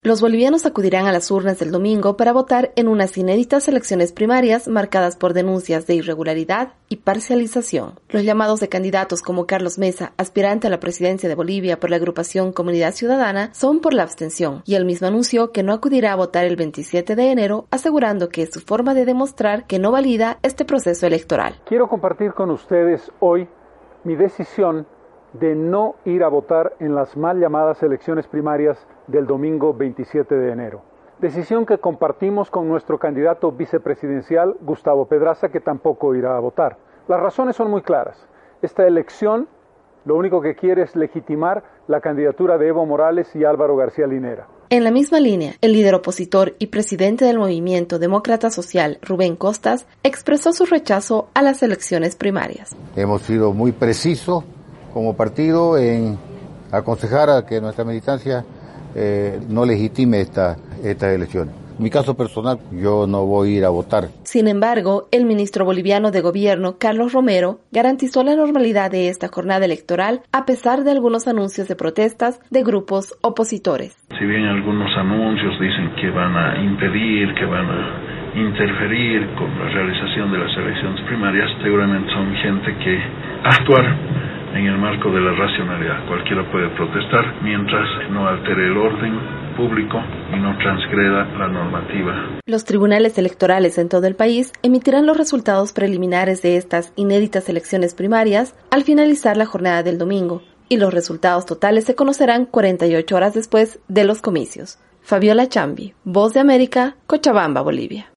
Los bolivianos acudirán a las urnas del domingo para votar en unas inéditas elecciones primarias marcadas por denuncias de irregularidad y parcialización. Los llamados de candidatos como Carlos Mesa, aspirante a la presidencia de Bolivia por la agrupación Comunidad Ciudadana, son por la abstención, y él mismo anunció que no acudirá a votar el 27 de enero, asegurando que es su forma de demostrar que no valida este proceso electoral. Quiero compartir con ustedes hoy mi decisión de no ir a votar en las mal llamadas elecciones primarias del domingo 27 de enero. Decisión que compartimos con nuestro candidato vicepresidencial, Gustavo Pedraza, que tampoco irá a votar. Las razones son muy claras. Esta elección lo único que quiere es legitimar la candidatura de Evo Morales y Álvaro García Linera. En la misma línea, el líder opositor y presidente del movimiento Demócrata Social, Rubén Costas, expresó su rechazo a las elecciones primarias. Hemos sido muy precisos como partido en aconsejar a que nuestra militancia no legitime estas elecciones. En mi caso personal, yo no voy a ir a votar. Sin embargo, el ministro boliviano de Gobierno, Carlos Romero, garantizó la normalidad de esta jornada electoral a pesar de algunos anuncios de protestas de grupos opositores. Si bien algunos anuncios dicen que van a impedir, que van a interferir con la realización de las elecciones primarias, seguramente son gente que actuar en el marco de la racionalidad. Cualquiera puede protestar mientras no altere el orden público y no transgreda la normativa. Los tribunales electorales en todo el país emitirán los resultados preliminares de estas inéditas elecciones primarias al finalizar la jornada del domingo, y los resultados totales se conocerán 48 horas después de los comicios. Fabiola Chambi, Voz de América, Cochabamba, Bolivia.